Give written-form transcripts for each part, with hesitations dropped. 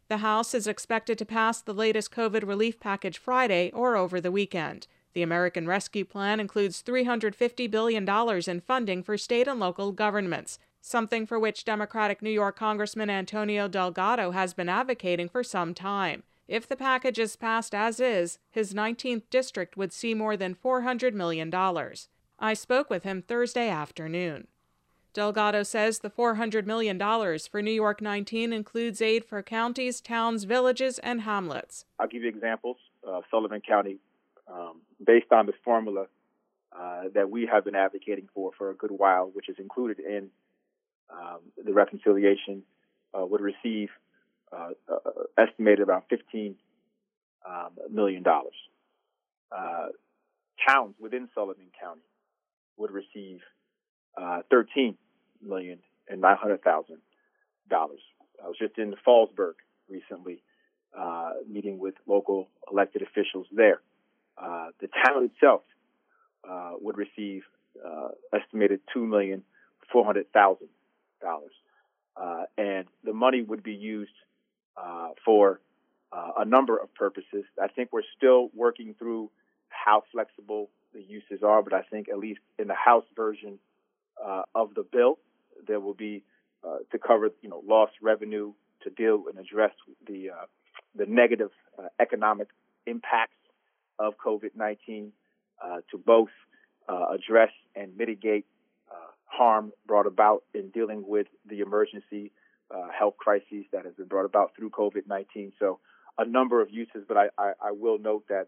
The House is expected to pass the latest COVID relief package Friday or over the weekend. The American Rescue Plan includes $350 billion in funding for state and local governments, something for which Democratic New York Congressman Antonio Delgado has been advocating for some time. If the package is passed as is, his 19th district would see more than $400 million. I spoke with him Thursday afternoon. Delgado says the $400 million for New York 19 includes aid for counties, towns, villages, and hamlets. I'll give you examples. Sullivan County, based on the formula that we have been advocating for a good while, which is included in the reconciliation, would receive estimated around $15 million. Towns within Sullivan County would receive $13,900,000. I was just in Fallsburg recently, meeting with local elected officials there. The town itself would receive estimated $2,400,000, and the money would be used for a number of purposes. I think we're still working through how flexible the uses are, but I think at least in the House version of the bill, there will be to cover, lost revenue, to deal and address the negative economic impacts of COVID-19, to both address and mitigate harm brought about in dealing with the emergency health crises that has been brought about through COVID-19. So a number of uses, but I will note that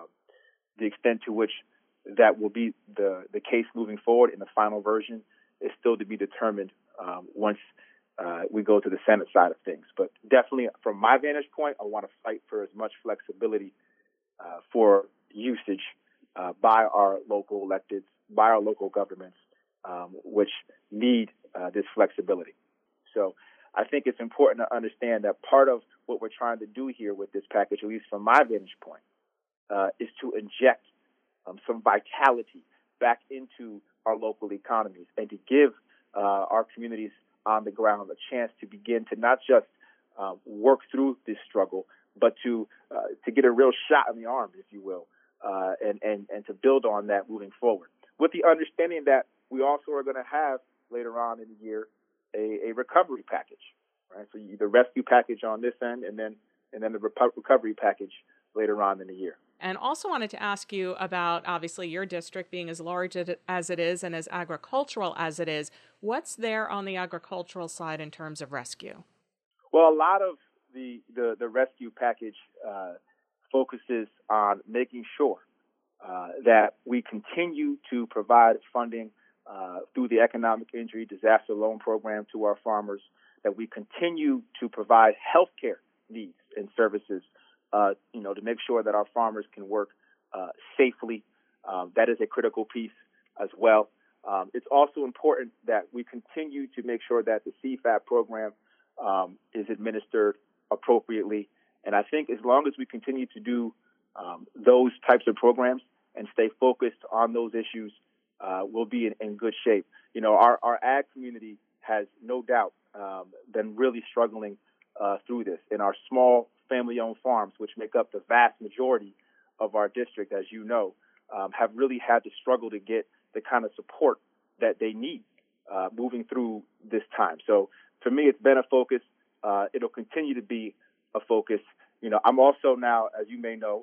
the extent to which that will be the case moving forward in the final version is still to be determined once we go to the Senate side of things. But definitely, from my vantage point, I want to fight for as much flexibility for usage by our local electeds, by our local governments, which need this flexibility. So I think it's important to understand that part of what we're trying to do here with this package, at least from my vantage point, is to inject some vitality back into our local economies and to give our communities on the ground a chance to begin to not just work through this struggle, but to get a real shot in the arm, if you will, and to build on that moving forward. With the understanding that we also are going to have later on in the year a recovery package, right? So the rescue package on this end, and then the recovery package later on in the year. And also wanted to ask you about, obviously, your district being as large as it is and as agricultural as it is. What's there on the agricultural side in terms of rescue? Well, a lot of the rescue package focuses on making sure that we continue to provide funding through the Economic Injury Disaster Loan Program to our farmers, that we continue to provide health care needs and services to make sure that our farmers can work safely. That is a critical piece as well. It's also important that we continue to make sure that the CFAP program is administered appropriately. And I think as long as we continue to do those types of programs and stay focused on those issues, we'll be in good shape. Our ag community has no doubt been really struggling through this. And our small family-owned farms, which make up the vast majority of our district, as you know, have really had to struggle to get the kind of support that they need moving through this time. So for me, it's been a focus. It'll continue to be a focus. I'm also now, as you may know,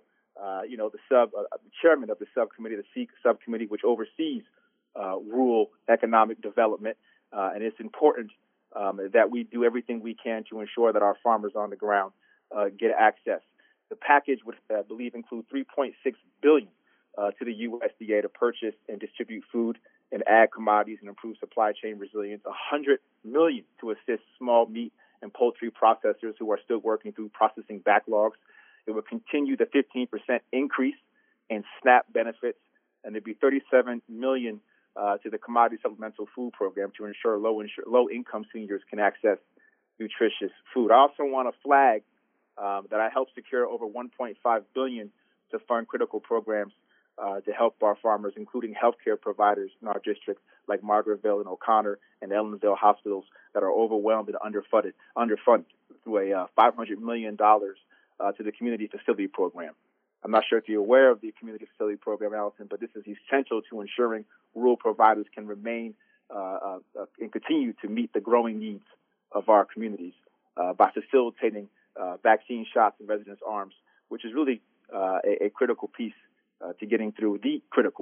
the chairman of the subcommittee, the SEEK subcommittee, which oversees rural economic development. And it's important that we do everything we can to ensure that our farmers on the ground get access. The package would, I believe, include $3.6 billion to the USDA to purchase and distribute food and ag commodities and improve supply chain resilience, $100 million to assist small meat and poultry processors who are still working through processing backlogs. It would continue the 15% increase in SNAP benefits, and there'd be $37 million to the Commodity Supplemental Food Program to ensure low-income seniors can access nutritious food. I also want to flag that I helped secure over $1.5 billion to fund critical programs to help our farmers, including healthcare providers in our district like Margaretville and O'Connor and Ellenville hospitals that are overwhelmed and underfunded through a $500 million to the Community Facility Program. I'm not sure if you're aware of the Community Facility Program, Allison, but this is essential to ensuring rural providers can remain and continue to meet the growing needs of our communities by facilitating vaccine shots in residents' arms, which is really a critical piece to getting through the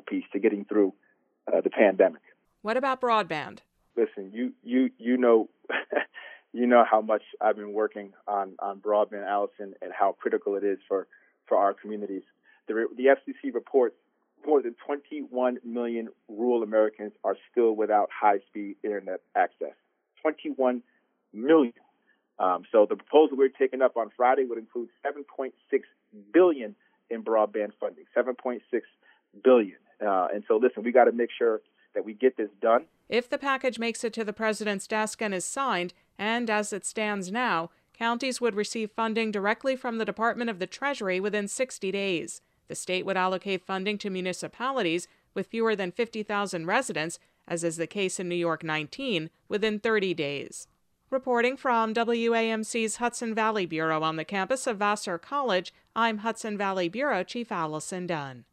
pandemic. What about broadband? Listen, you know you know how much I've been working on broadband, Allison, and how critical it is for our communities. The FCC reports more than 21 million rural Americans are still without high-speed internet access. 21 million. So the proposal we're taking up on Friday would include $7.6 billion in broadband funding. $7.6 billion. And so, listen, we got to make sure that we get this done. If the package makes it to the president's desk and is signed, and as it stands now, counties would receive funding directly from the Department of the Treasury within 60 days. The state would allocate funding to municipalities with fewer than 50,000 residents, as is the case in New York 19, within 30 days. Reporting from WAMC's Hudson Valley Bureau on the campus of Vassar College, I'm Hudson Valley Bureau Chief Allison Dunn.